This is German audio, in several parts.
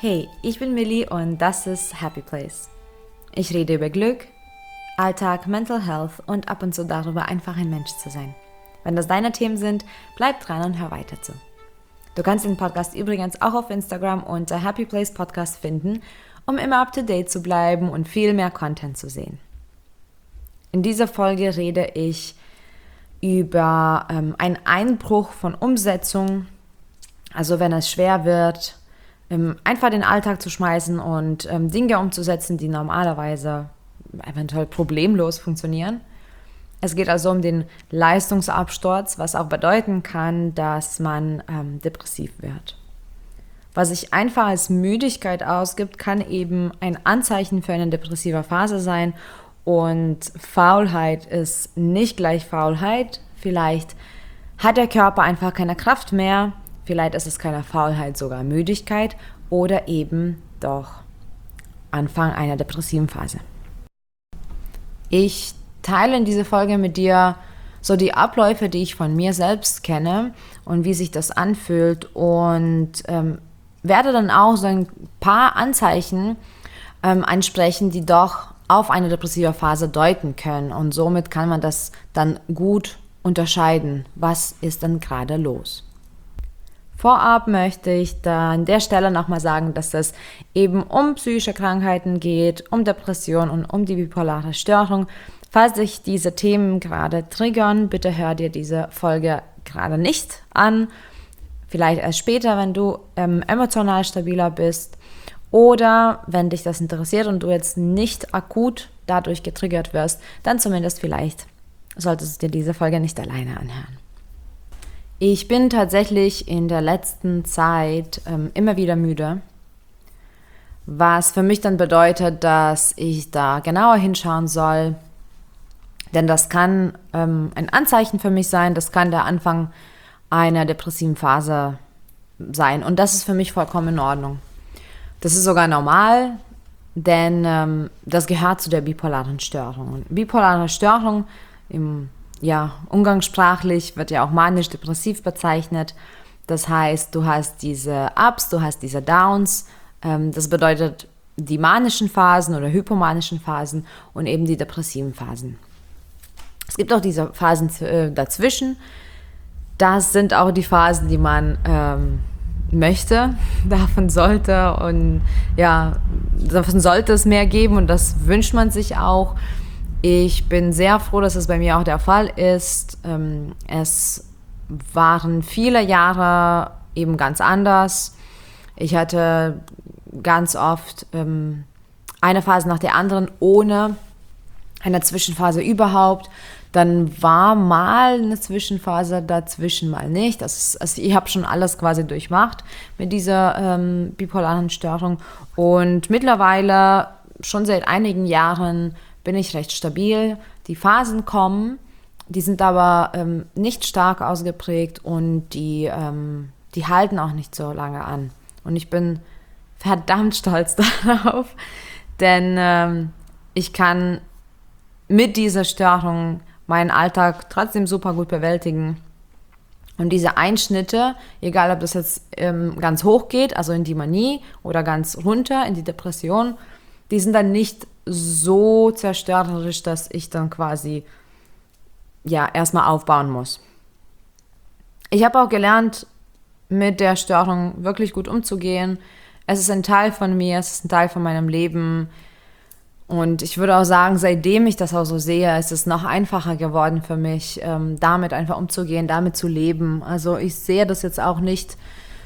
Hey, ich bin Millie und das ist Happy Place. Ich rede über Glück, Alltag, Mental Health und ab und zu darüber, einfach ein Mensch zu sein. Wenn das deine Themen sind, bleib dran und hör weiter zu. Du kannst den Podcast übrigens auch auf Instagram unter Happy Place Podcast finden, um immer up to date zu bleiben und viel mehr Content zu sehen. In dieser Folge rede ich über einen Einbruch von Umsetzung, also wenn es schwer wird, einfach den Alltag zu schmeißen und Dinge umzusetzen, die normalerweise eventuell problemlos funktionieren. Es geht also um den Leistungsabsturz, was auch bedeuten kann, dass man depressiv wird. Was sich einfach als Müdigkeit ausgibt, kann eben ein Anzeichen für eine depressive Phase sein. Und Faulheit ist nicht gleich Faulheit. Vielleicht hat der Körper einfach keine Kraft mehr. Vielleicht ist es keine Faulheit, sogar Müdigkeit oder eben doch Anfang einer depressiven Phase. Ich teile in dieser Folge mit dir so die Abläufe, die ich von mir selbst kenne und wie sich das anfühlt und werde dann auch so ein paar Anzeichen ansprechen, die doch auf eine depressive Phase deuten können. Und somit kann man das dann gut unterscheiden, was ist dann gerade los. Vorab möchte ich da an der Stelle nochmal sagen, dass es eben um psychische Krankheiten geht, um Depression und um die bipolare Störung. Falls dich diese Themen gerade triggern, bitte hör dir diese Folge gerade nicht an. Vielleicht erst später, wenn du emotional stabiler bist. Oder wenn dich das interessiert und du jetzt nicht akut dadurch getriggert wirst, dann zumindest vielleicht solltest du dir diese Folge nicht alleine anhören. Ich bin tatsächlich in der letzten Zeit immer wieder müde, was für mich dann bedeutet, dass ich da genauer hinschauen soll, denn das kann ein Anzeichen für mich sein, das kann der Anfang einer depressiven Phase sein und das ist für mich vollkommen in Ordnung. Das ist sogar normal, denn das gehört zu der bipolaren Störung. Und bipolare Störung umgangssprachlich wird ja auch manisch-depressiv bezeichnet. Das heißt, du hast diese Ups, du hast diese Downs. Das bedeutet die manischen Phasen oder hypomanischen Phasen und eben die depressiven Phasen. Es gibt auch diese Phasen dazwischen. Das sind auch die Phasen, die man möchte, davon sollte es mehr geben und das wünscht man sich auch. Ich bin sehr froh, dass es bei mir auch der Fall ist. Es waren viele Jahre eben ganz anders. Ich hatte ganz oft eine Phase nach der anderen ohne eine Zwischenphase überhaupt. Dann war mal eine Zwischenphase dazwischen, mal nicht. Also ich habe schon alles quasi durchmacht mit dieser bipolaren Störung. Und mittlerweile, schon seit einigen Jahren, bin ich recht stabil. Die Phasen kommen, die sind aber nicht stark ausgeprägt und die halten auch nicht so lange an. Und ich bin verdammt stolz darauf, denn ich kann mit dieser Störung meinen Alltag trotzdem super gut bewältigen. Und diese Einschnitte, egal ob das jetzt ganz hoch geht, also in die Manie, oder ganz runter in die Depression, die sind dann nicht so zerstörerisch, dass ich dann quasi erstmal aufbauen muss. Ich habe auch gelernt, mit der Störung wirklich gut umzugehen. Es ist ein Teil von mir, es ist ein Teil von meinem Leben. Und ich würde auch sagen, seitdem ich das auch so sehe, ist es noch einfacher geworden für mich, damit einfach umzugehen, damit zu leben. Also ich sehe das jetzt auch nicht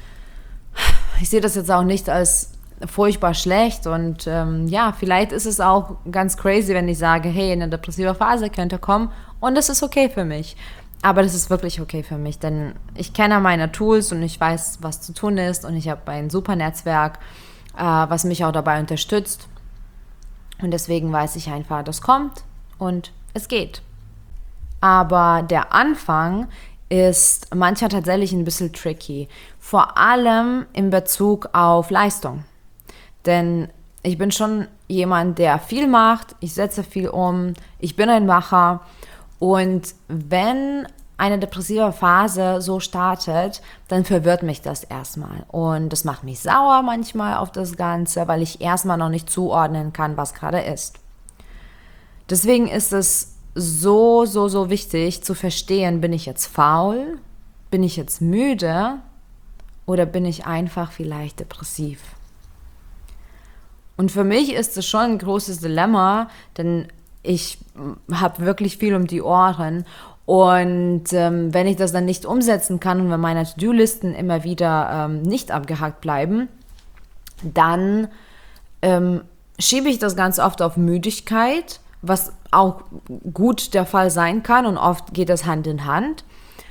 als furchtbar schlecht und vielleicht ist es auch ganz crazy, wenn ich sage, hey, eine depressive Phase könnte kommen und das ist okay für mich. Aber das ist wirklich okay für mich, denn ich kenne meine Tools und ich weiß, was zu tun ist und ich habe ein super Netzwerk, was mich auch dabei unterstützt. Und deswegen weiß ich einfach, das kommt und es geht. Aber der Anfang ist manchmal tatsächlich ein bisschen tricky. Vor allem in Bezug auf Leistung. Denn ich bin schon jemand, der viel macht. Ich setze viel um. Ich bin ein Macher. Und wenn eine depressive Phase so startet, dann verwirrt mich das erstmal. Und das macht mich sauer manchmal auf das Ganze, weil ich erstmal noch nicht zuordnen kann, was gerade ist. Deswegen ist es so wichtig zu verstehen, bin ich jetzt faul, bin ich jetzt müde oder bin ich einfach vielleicht depressiv? Und für mich ist es schon ein großes Dilemma, denn ich habe wirklich viel um die Ohren. Und wenn ich das dann nicht umsetzen kann und wenn meine To-Do-Listen immer wieder nicht abgehakt bleiben, dann schiebe ich das ganz oft auf Müdigkeit, was auch gut der Fall sein kann und oft geht das Hand in Hand.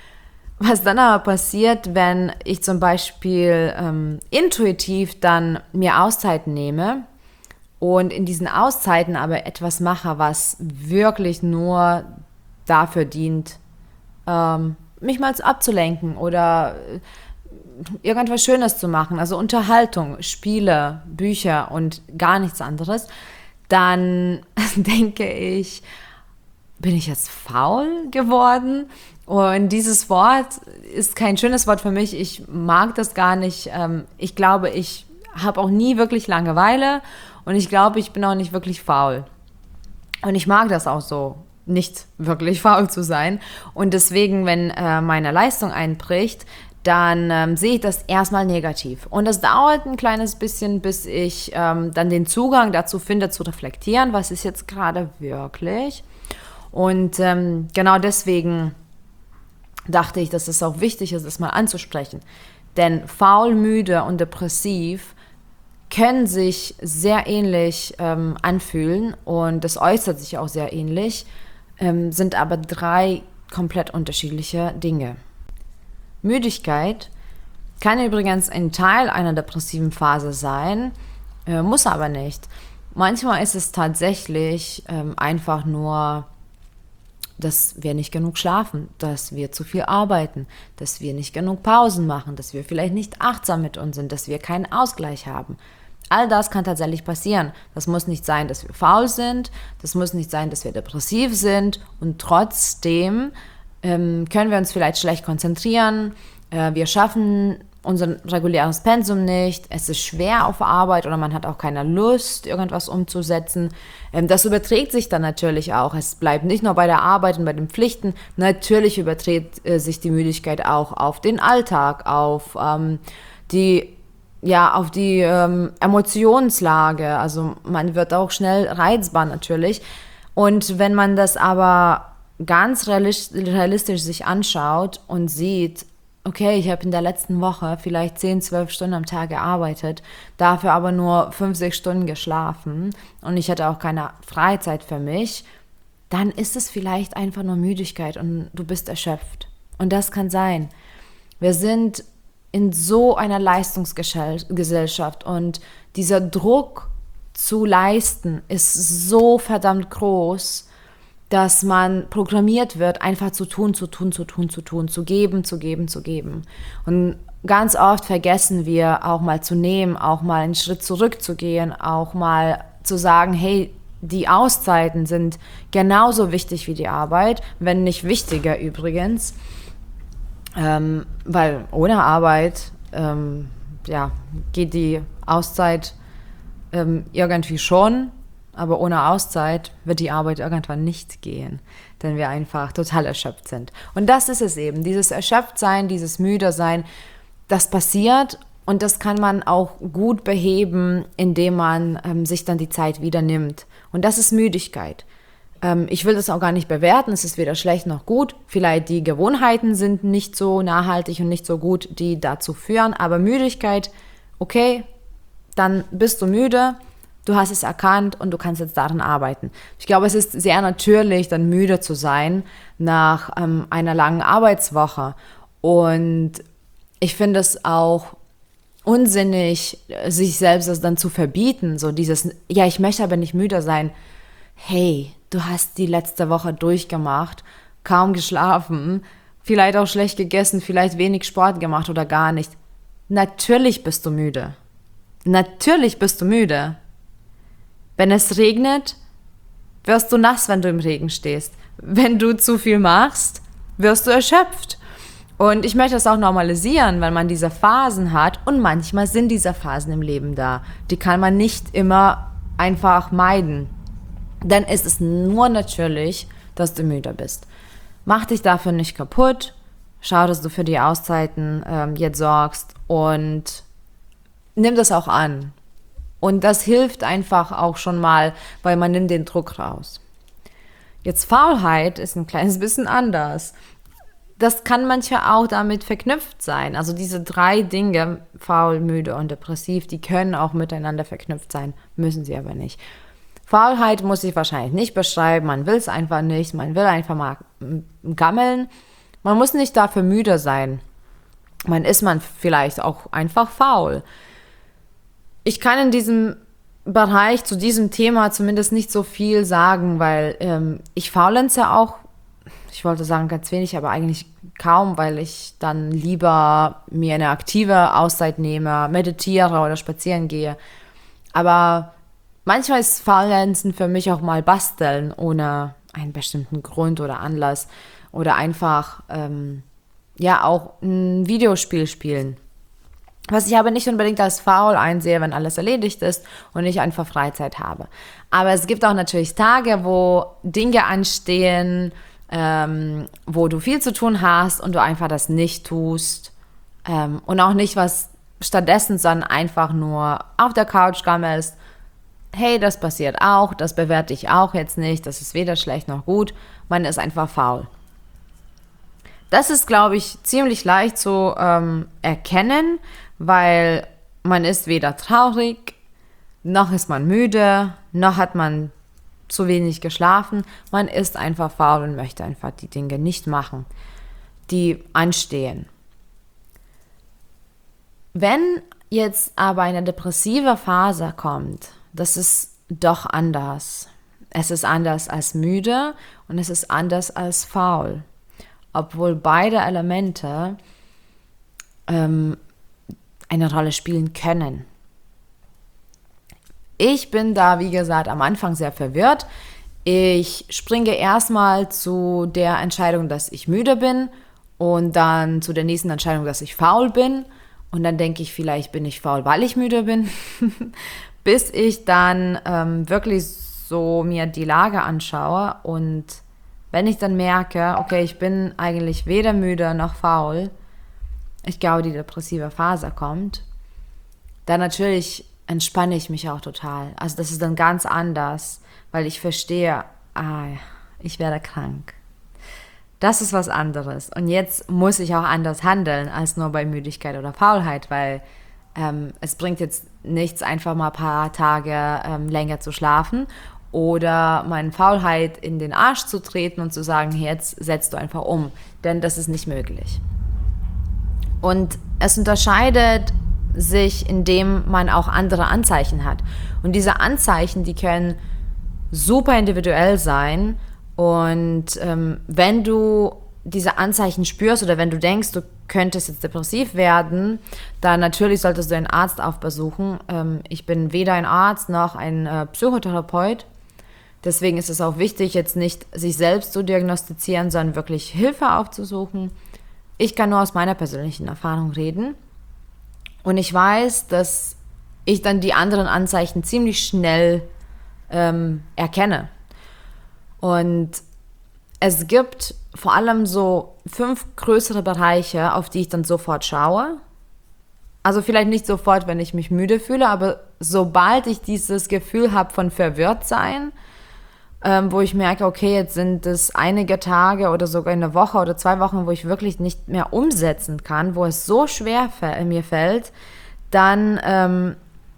Was dann aber passiert, wenn ich zum Beispiel intuitiv dann mir Auszeiten nehme und in diesen Auszeiten aber etwas mache, was wirklich nur dafür dient, mich mal abzulenken oder irgendwas Schönes zu machen, also Unterhaltung, Spiele, Bücher und gar nichts anderes, dann denke ich, bin ich jetzt faul geworden? Und dieses Wort ist kein schönes Wort für mich. Ich mag das gar nicht. Ich glaube, ich habe auch nie wirklich Langeweile und ich glaube, ich bin auch nicht wirklich faul. Und ich mag das auch so, nicht wirklich faul zu sein. Und deswegen, wenn meine Leistung einbricht, dann sehe ich das erstmal negativ. Und das dauert ein kleines bisschen, bis ich dann den Zugang dazu finde, zu reflektieren, was ist jetzt gerade wirklich. Und genau deswegen dachte ich, dass es auch wichtig ist, das mal anzusprechen. Denn faul, müde und depressiv können sich sehr ähnlich anfühlen und das äußert sich auch sehr ähnlich, sind aber 3 komplett unterschiedliche Dinge. Müdigkeit kann übrigens ein Teil einer depressiven Phase sein, muss aber nicht. Manchmal ist es tatsächlich einfach nur, dass wir nicht genug schlafen, dass wir zu viel arbeiten, dass wir nicht genug Pausen machen, dass wir vielleicht nicht achtsam mit uns sind, dass wir keinen Ausgleich haben. All das kann tatsächlich passieren. Das muss nicht sein, dass wir faul sind, das muss nicht sein, dass wir depressiv sind und trotzdem können wir uns vielleicht schlecht konzentrieren, wir schaffen unser reguläres Pensum nicht, es ist schwer auf Arbeit oder man hat auch keine Lust, irgendwas umzusetzen. Das überträgt sich dann natürlich auch. Es bleibt nicht nur bei der Arbeit und bei den Pflichten, natürlich überträgt sich die Müdigkeit auch auf den Alltag, auf die Emotionslage. Also man wird auch schnell reizbar natürlich. Und wenn man das aber ganz realistisch sich anschaut und sieht, okay, ich habe in der letzten Woche vielleicht 10, 12 Stunden am Tag gearbeitet, dafür aber nur 5, 6 Stunden geschlafen und ich hatte auch keine Freizeit für mich, dann ist es vielleicht einfach nur Müdigkeit und du bist erschöpft. Und das kann sein. Wir sind in so einer Leistungsgesellschaft und dieser Druck zu leisten ist so verdammt groß, dass man programmiert wird, einfach zu tun, zu geben. Und ganz oft vergessen wir auch mal zu nehmen, auch mal einen Schritt zurückzugehen, auch mal zu sagen, hey, die Auszeiten sind genauso wichtig wie die Arbeit, wenn nicht wichtiger übrigens, weil ohne Arbeit geht die Auszeit irgendwie schon, aber ohne Auszeit wird die Arbeit irgendwann nicht gehen, denn wir einfach total erschöpft sind. Und das ist es eben, dieses Erschöpftsein, dieses Müdesein, das passiert und das kann man auch gut beheben, indem man sich dann die Zeit wieder nimmt. Und das ist Müdigkeit. Ich will das auch gar nicht bewerten, es ist weder schlecht noch gut. Vielleicht die Gewohnheiten sind nicht so nachhaltig und nicht so gut, die dazu führen, aber Müdigkeit, okay, dann bist du müde, du hast es erkannt und du kannst jetzt daran arbeiten. Ich glaube, es ist sehr natürlich, dann müde zu sein nach einer langen Arbeitswoche. Und ich finde es auch unsinnig, sich selbst das dann zu verbieten. So dieses, ja, ich möchte aber nicht müde sein. Hey, du hast die letzte Woche durchgemacht, kaum geschlafen, vielleicht auch schlecht gegessen, vielleicht wenig Sport gemacht oder gar nicht. Natürlich bist du müde. Natürlich bist du müde. Wenn es regnet, wirst du nass, wenn du im Regen stehst. Wenn du zu viel machst, wirst du erschöpft. Und ich möchte das auch normalisieren, weil man diese Phasen hat und manchmal sind diese Phasen im Leben da. Die kann man nicht immer einfach meiden. Dann ist es nur natürlich, dass du müde bist. Mach dich dafür nicht kaputt. Schau, dass du für die Auszeiten jetzt sorgst und nimm das auch an. Und das hilft einfach auch schon mal, weil man nimmt den Druck raus. Jetzt Faulheit ist ein kleines bisschen anders. Das kann manchmal auch damit verknüpft sein. Also diese 3 Dinge, faul, müde und depressiv, die können auch miteinander verknüpft sein, müssen sie aber nicht. Faulheit muss ich wahrscheinlich nicht beschreiben, man will es einfach nicht, man will einfach mal gammeln. Man muss nicht dafür müde sein. Man vielleicht auch einfach faul. Ich kann in diesem Bereich zu diesem Thema zumindest nicht so viel sagen, weil ich faulenze auch, ich wollte sagen ganz wenig, aber eigentlich kaum, weil ich dann lieber mir eine aktive Auszeit nehme, meditiere oder spazieren gehe. Aber manchmal ist Faulenzen für mich auch mal basteln, ohne einen bestimmten Grund oder Anlass. Oder einfach, auch ein Videospiel spielen. Was ich aber nicht unbedingt als faul einsehe, wenn alles erledigt ist und ich einfach Freizeit habe. Aber es gibt auch natürlich Tage, wo Dinge anstehen, wo du viel zu tun hast und du einfach das nicht tust. Und auch nicht was stattdessen, sondern einfach nur auf der Couch gammelst. Hey, das passiert auch, das bewerte ich auch jetzt nicht, das ist weder schlecht noch gut, man ist einfach faul. Das ist, glaube ich, ziemlich leicht zu erkennen, weil man ist weder traurig, noch ist man müde, noch hat man zu wenig geschlafen. Man ist einfach faul und möchte einfach die Dinge nicht machen, die anstehen. Wenn jetzt aber eine depressive Phase kommt, das ist doch anders. Es ist anders als müde und es ist anders als faul. Obwohl beide Elemente eine Rolle spielen können. Ich bin da, wie gesagt, am Anfang sehr verwirrt. Ich springe erstmal zu der Entscheidung, dass ich müde bin und dann zu der nächsten Entscheidung, dass ich faul bin. Und dann denke ich, vielleicht bin ich faul, weil ich müde bin, bis ich dann wirklich so mir die Lage anschaue. Und wenn ich dann merke, okay, ich bin eigentlich weder müde noch faul, ich glaube, die depressive Phase kommt, dann natürlich entspanne ich mich auch total. Also das ist dann ganz anders, weil ich verstehe, ich werde krank. Das ist was anderes. Und jetzt muss ich auch anders handeln als nur bei Müdigkeit oder Faulheit, weil es bringt jetzt nichts, einfach mal ein paar Tage länger zu schlafen oder meine Faulheit in den Arsch zu treten und zu sagen, jetzt setzt du einfach um, denn das ist nicht möglich. Und es unterscheidet sich, indem man auch andere Anzeichen hat. Und diese Anzeichen, die können super individuell sein. Und wenn du diese Anzeichen spürst oder wenn du denkst, du könntest jetzt depressiv werden, dann natürlich solltest du einen Arzt aufbesuchen. Ich bin weder ein Arzt noch ein Psychotherapeut. Deswegen ist es auch wichtig, jetzt nicht sich selbst zu diagnostizieren, sondern wirklich Hilfe aufzusuchen. Ich kann nur aus meiner persönlichen Erfahrung reden. Und ich weiß, dass ich dann die anderen Anzeichen ziemlich schnell erkenne. Und es gibt vor allem so 5 größere Bereiche, auf die ich dann sofort schaue. Also vielleicht nicht sofort, wenn ich mich müde fühle, aber sobald ich dieses Gefühl habe von Verwirrtsein, wo ich merke, okay, jetzt sind es einige Tage oder sogar eine Woche oder 2 Wochen, wo ich wirklich nicht mehr umsetzen kann, wo es so schwer mir fällt, dann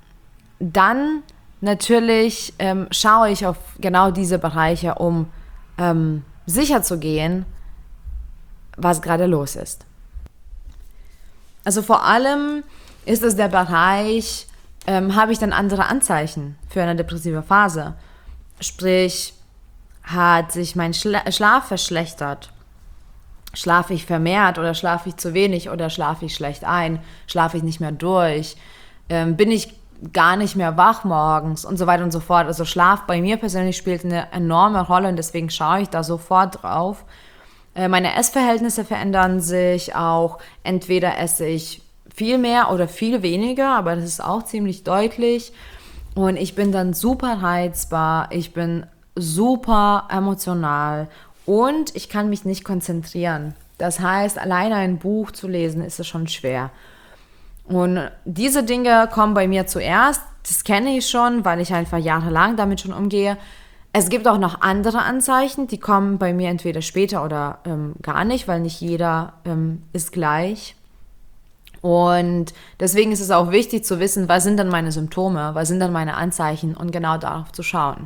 natürlich schaue ich auf genau diese Bereiche, um sicher zu gehen, was gerade los ist. Also vor allem ist es der Bereich, habe ich dann andere Anzeichen für eine depressive Phase. Sprich, hat sich mein Schlaf verschlechtert? Schlafe ich vermehrt oder schlafe ich zu wenig oder schlafe ich schlecht ein? Schlafe ich nicht mehr durch? Bin ich gar nicht mehr wach morgens und so weiter und so fort. Also Schlaf bei mir persönlich spielt eine enorme Rolle und deswegen schaue ich da sofort drauf. Meine Essverhältnisse verändern sich auch. Entweder esse ich viel mehr oder viel weniger, aber das ist auch ziemlich deutlich. Und ich bin dann super reizbar, ich bin super emotional und ich kann mich nicht konzentrieren. Das heißt, alleine ein Buch zu lesen, ist es schon schwer. Und diese Dinge kommen bei mir zuerst. Das kenne ich schon, weil ich einfach jahrelang damit schon umgehe. Es gibt auch noch andere Anzeichen, die kommen bei mir entweder später oder gar nicht, weil nicht jeder ist gleich. Und deswegen ist es auch wichtig zu wissen, was sind dann meine Symptome, was sind dann meine Anzeichen und genau darauf zu schauen.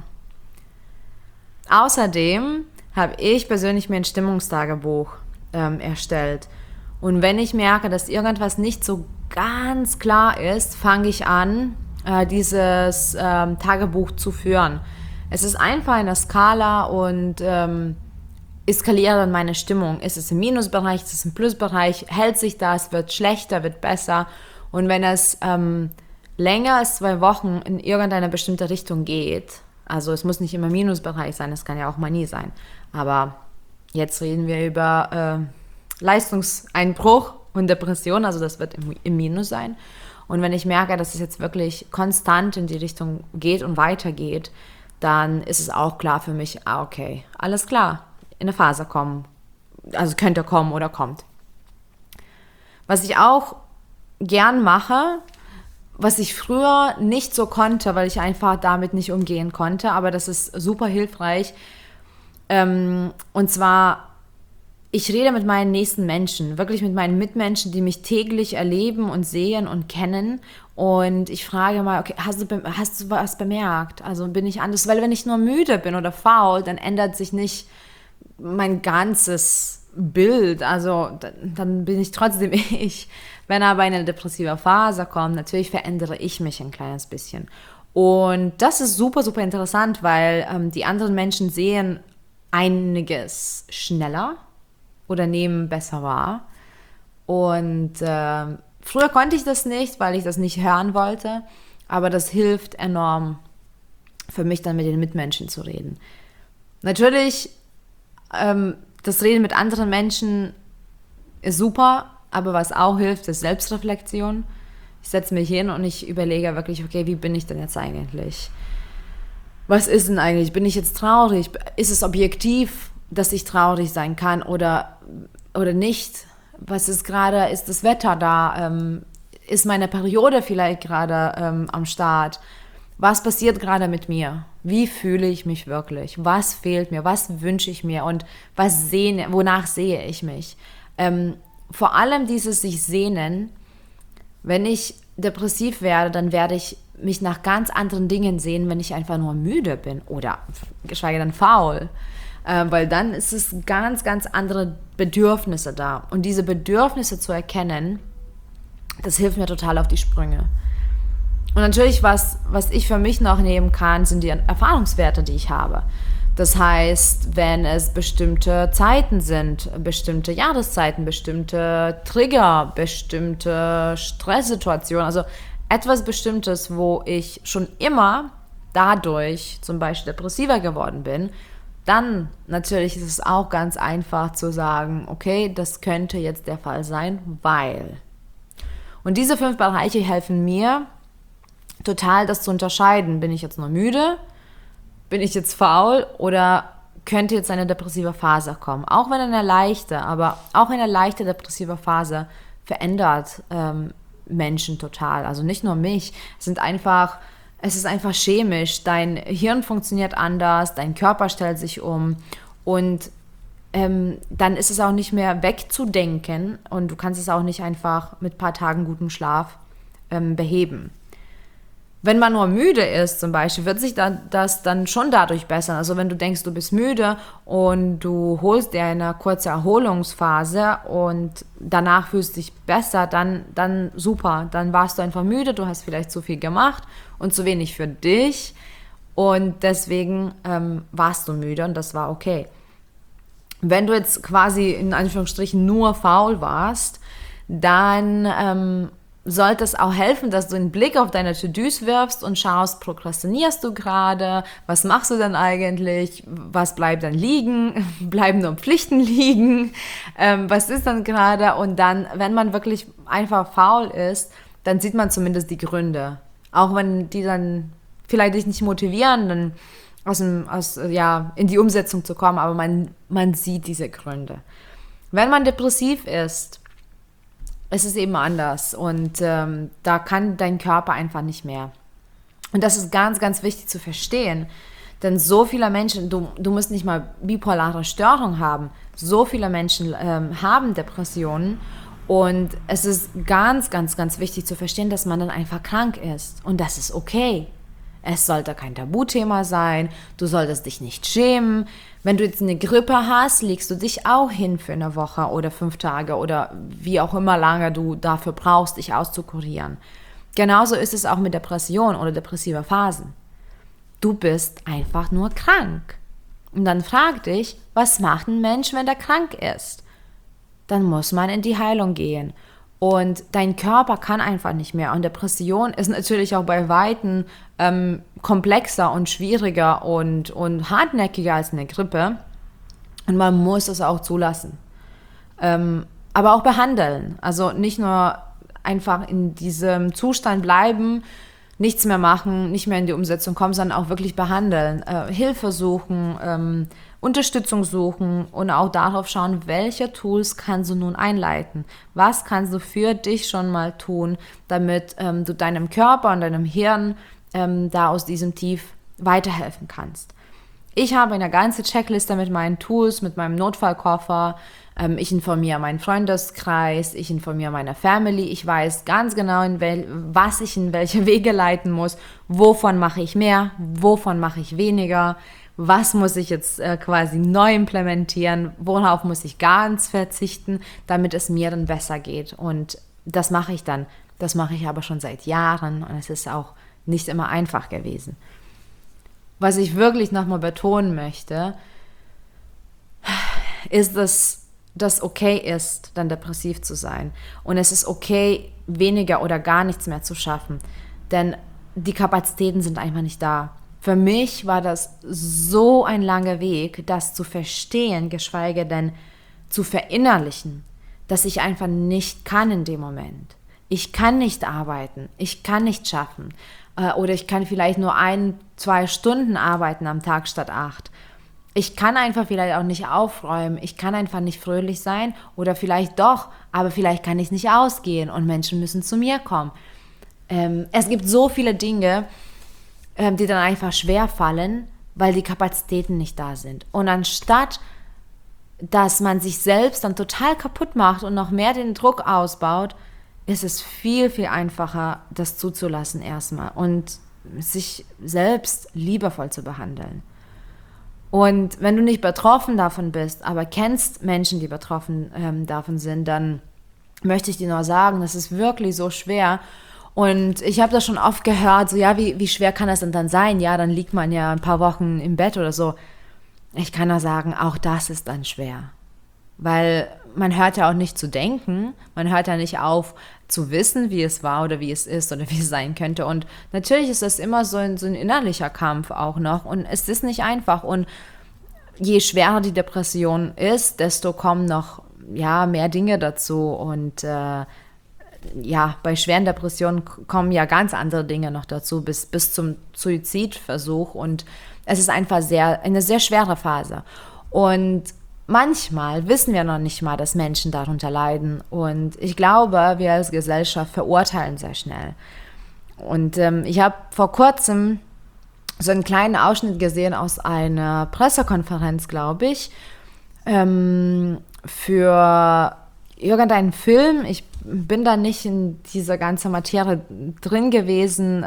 Außerdem habe ich persönlich mir ein Stimmungstagebuch erstellt. Und wenn ich merke, dass irgendwas nicht so ganz klar ist, fange ich an, dieses Tagebuch zu führen. Es ist einfach eine Skala und eskaliere dann meine Stimmung. Ist es im Minusbereich, ist es im Plusbereich, hält sich das, wird schlechter, wird besser. Und wenn es länger als 2 Wochen in irgendeine bestimmte Richtung geht, also es muss nicht immer Minusbereich sein, es kann ja auch Manie sein, aber jetzt reden wir über Leistungseinbruch und Depression, also das wird im Minus sein. Und wenn ich merke, dass es jetzt wirklich konstant in die Richtung geht und weitergeht, dann ist es auch klar für mich, okay, alles klar, in eine Phase kommen. Also könnte kommen oder kommt. Was ich auch gern mache, was ich früher nicht so konnte, weil ich einfach damit nicht umgehen konnte, aber das ist super hilfreich. Und zwar, ich rede mit meinen nächsten Menschen, wirklich mit meinen Mitmenschen, die mich täglich erleben und sehen und kennen. Und ich frage mal, okay, hast du was bemerkt? Also bin ich anders? Weil wenn ich nur müde bin oder faul, dann ändert sich nicht mein ganzes Bild, also dann bin ich trotzdem ich. Wenn aber eine depressive Phase kommt, natürlich verändere ich mich ein kleines bisschen. Und das ist super, super interessant, weil die anderen Menschen sehen einiges schneller oder nehmen besser wahr. Und früher konnte ich das nicht, weil ich das nicht hören wollte, aber das hilft enorm für mich dann mit den Mitmenschen zu reden. Natürlich das Reden mit anderen Menschen ist super, aber was auch hilft, ist Selbstreflexion. Ich setze mich hin und ich überlege wirklich, okay, wie bin ich denn jetzt eigentlich? Was ist denn eigentlich? Bin ich jetzt traurig? Ist es objektiv, dass ich traurig sein kann oder nicht? Was ist gerade, ist das Wetter da? Ist meine Periode vielleicht gerade am Start? Was passiert gerade mit mir? Wie fühle ich mich wirklich? Was fehlt mir? Was wünsche ich mir? Und wonach sehe ich mich? Vor allem dieses sich sehnen. Wenn ich depressiv werde, dann werde ich mich nach ganz anderen Dingen sehen, wenn ich einfach nur müde bin oder geschweige denn faul. Weil dann ist es ganz, ganz andere Bedürfnisse da. Und diese Bedürfnisse zu erkennen, das hilft mir total auf die Sprünge. Und natürlich, was ich für mich noch nehmen kann, sind die Erfahrungswerte, die ich habe. Das heißt, wenn es bestimmte Zeiten sind, bestimmte Jahreszeiten, bestimmte Trigger, bestimmte Stresssituationen, also etwas Bestimmtes, wo ich schon immer dadurch zum Beispiel depressiver geworden bin, dann natürlich ist es auch ganz einfach zu sagen, okay, das könnte jetzt der Fall sein, weil. Und diese 5 Bereiche helfen mir, total das zu unterscheiden. Bin ich jetzt nur müde? Bin ich jetzt faul? Oder könnte jetzt eine depressive Phase kommen? Auch wenn eine leichte, aber auch eine leichte depressive Phase verändert Menschen total. Also nicht nur mich. Es ist einfach chemisch. Dein Hirn funktioniert anders, dein Körper stellt sich um und dann ist es auch nicht mehr wegzudenken und du kannst es auch nicht einfach mit ein paar Tagen gutem Schlaf beheben. Wenn man nur müde ist zum Beispiel, wird sich das dann schon dadurch bessern. Also wenn du denkst, du bist müde und du holst dir eine kurze Erholungsphase und danach fühlst du dich besser, dann super. Dann warst du einfach müde, du hast vielleicht zu viel gemacht und zu wenig für dich und deswegen warst du müde und das war okay. Wenn du jetzt quasi in Anführungsstrichen nur faul warst, dann sollte es auch helfen, dass du einen Blick auf deine To-Dos wirfst und schaust, prokrastinierst du gerade, was machst du denn eigentlich, was bleibt dann liegen, bleiben nur Pflichten liegen, was ist dann gerade, und dann, wenn man wirklich einfach faul ist, dann sieht man zumindest die Gründe, auch wenn die dann vielleicht dich nicht motivieren, dann in die Umsetzung zu kommen, aber man sieht diese Gründe. Wenn man depressiv ist, ist es eben anders, und da kann dein Körper einfach nicht mehr. Und das ist ganz, ganz wichtig zu verstehen, denn so viele Menschen, du musst nicht mal bipolare Störung haben, so viele Menschen haben Depressionen, und es ist ganz, ganz, ganz wichtig zu verstehen, dass man dann einfach krank ist, und das ist okay. Es sollte kein Tabuthema sein, du solltest dich nicht schämen. Wenn du jetzt eine Grippe hast, legst du dich auch hin für eine Woche oder 5 Tage oder wie auch immer lange du dafür brauchst, dich auszukurieren. Genauso ist es auch mit Depression oder depressiver Phasen. Du bist einfach nur krank. Und dann frag dich, was macht ein Mensch, wenn er krank ist? Dann muss man in die Heilung gehen. Und dein Körper kann einfach nicht mehr. Und Depression ist natürlich auch bei Weitem komplexer und schwieriger und hartnäckiger als eine Grippe. Und man muss es auch zulassen. Aber auch behandeln. Also nicht nur einfach in diesem Zustand bleiben, nichts mehr machen, nicht mehr in die Umsetzung kommen, sondern auch wirklich behandeln. Hilfe suchen, Unterstützung suchen und auch darauf schauen, welche Tools kannst du nun einleiten. Was kannst du für dich schon mal tun, damit du deinem Körper und deinem Hirn da aus diesem Tief weiterhelfen kannst. Ich habe eine ganze Checkliste mit meinen Tools, mit meinem Notfallkoffer. Ich informiere meinen Freundeskreis, ich informiere meine Family. Ich weiß ganz genau, was ich in welche Wege leiten muss. Wovon mache ich mehr, wovon mache ich weniger. Was muss ich jetzt quasi neu implementieren, worauf muss ich ganz verzichten, damit es mir dann besser geht. Und das mache ich dann. Das mache ich aber schon seit Jahren, und es ist auch nicht immer einfach gewesen. Was ich wirklich nochmal betonen möchte, ist, dass das okay ist, dann depressiv zu sein. Und es ist okay, weniger oder gar nichts mehr zu schaffen. Denn die Kapazitäten sind einfach nicht da. Für mich war das so ein langer Weg, das zu verstehen, geschweige denn zu verinnerlichen, dass ich einfach nicht kann in dem Moment. Ich kann nicht arbeiten, ich kann nicht schaffen. Oder ich kann vielleicht nur 1-2 Stunden arbeiten am Tag statt 8. Ich kann einfach vielleicht auch nicht aufräumen, ich kann einfach nicht fröhlich sein oder vielleicht doch, aber vielleicht kann ich nicht ausgehen und Menschen müssen zu mir kommen. Es gibt so viele Dinge, die dann einfach schwer fallen, weil die Kapazitäten nicht da sind. Und anstatt, dass man sich selbst dann total kaputt macht und noch mehr den Druck ausbaut, ist es viel, viel einfacher, das zuzulassen erstmal und sich selbst liebevoll zu behandeln. Und wenn du nicht betroffen davon bist, aber kennst Menschen, die betroffen davon sind, dann möchte ich dir nur sagen, das ist wirklich so schwer. Und ich habe das schon oft gehört, so ja, wie schwer kann das denn dann sein? Ja, dann liegt man ja ein paar Wochen im Bett oder so. Ich kann nur sagen, auch das ist dann schwer. Weil man hört ja auch nicht zu denken, man hört ja nicht auf zu wissen, wie es war oder wie es ist oder wie es sein könnte. Und natürlich ist das immer so ein innerlicher Kampf auch noch und es ist nicht einfach. Und je schwerer die Depression ist, desto kommen noch mehr Dinge dazu. Und bei schweren Depressionen kommen ja ganz andere Dinge noch dazu, bis zum Suizidversuch. Und es ist einfach eine sehr schwere Phase. Und manchmal wissen wir noch nicht mal, dass Menschen darunter leiden. Und ich glaube, wir als Gesellschaft verurteilen sehr schnell. Und ich habe vor kurzem so einen kleinen Ausschnitt gesehen aus einer Pressekonferenz, glaube ich, für irgendeinen Film. Ich bin da nicht in dieser ganzen Materie drin gewesen,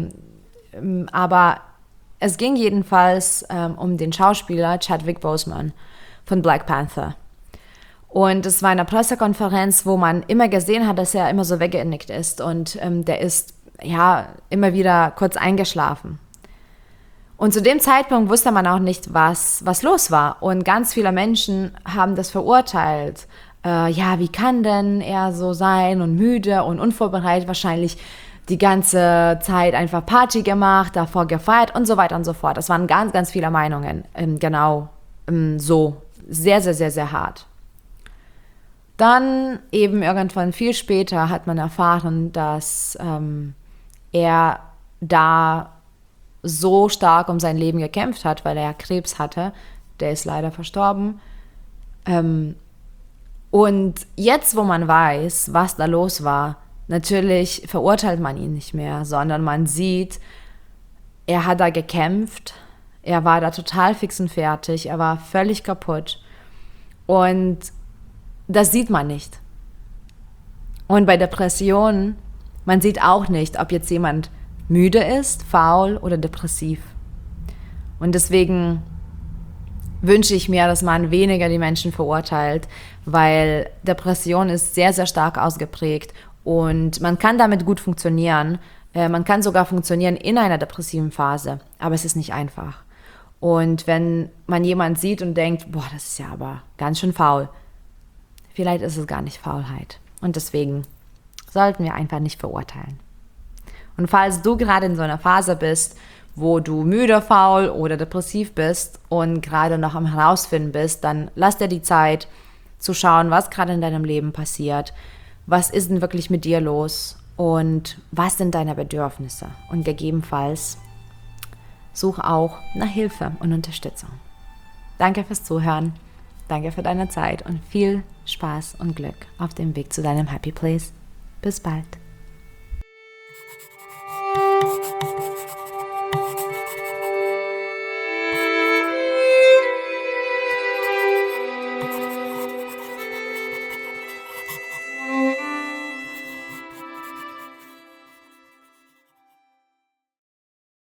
aber es ging jedenfalls um den Schauspieler Chadwick Boseman von Black Panther. Und es war eine Pressekonferenz, wo man immer gesehen hat, dass er immer so weggenickt ist und der ist immer wieder kurz eingeschlafen. Und zu dem Zeitpunkt wusste man auch nicht, was los war. Und ganz viele Menschen haben das verurteilt. ja, wie kann denn er so sein und müde und unvorbereitet, wahrscheinlich die ganze Zeit einfach Party gemacht, davor gefeiert und so weiter und so fort. Das waren ganz, ganz viele Meinungen, so sehr, sehr, sehr, sehr hart. Dann eben irgendwann viel später hat man erfahren, dass er da so stark um sein Leben gekämpft hat, weil er ja Krebs hatte. Der ist leider verstorben. Und jetzt, wo man weiß, was da los war, natürlich verurteilt man ihn nicht mehr, sondern man sieht, er hat da gekämpft, er war da total fix und fertig, er war völlig kaputt. Und das sieht man nicht. Und bei Depressionen, man sieht auch nicht, ob jetzt jemand müde ist, faul oder depressiv. Und deswegen wünsche ich mir, dass man weniger die Menschen verurteilt, weil Depression ist sehr, sehr stark ausgeprägt und man kann damit gut funktionieren. Man kann sogar funktionieren in einer depressiven Phase, aber es ist nicht einfach. Und wenn man jemanden sieht und denkt, boah, das ist ja aber ganz schön faul, vielleicht ist es gar nicht Faulheit. Und deswegen sollten wir einfach nicht verurteilen. Und falls du gerade in so einer Phase bist, wo du müde, faul oder depressiv bist und gerade noch am Herausfinden bist, dann lass dir die Zeit zu schauen, was gerade in deinem Leben passiert, was ist denn wirklich mit dir los und was sind deine Bedürfnisse. Und gegebenenfalls such auch nach Hilfe und Unterstützung. Danke fürs Zuhören, danke für deine Zeit und viel Spaß und Glück auf dem Weg zu deinem Happy Place. Bis bald.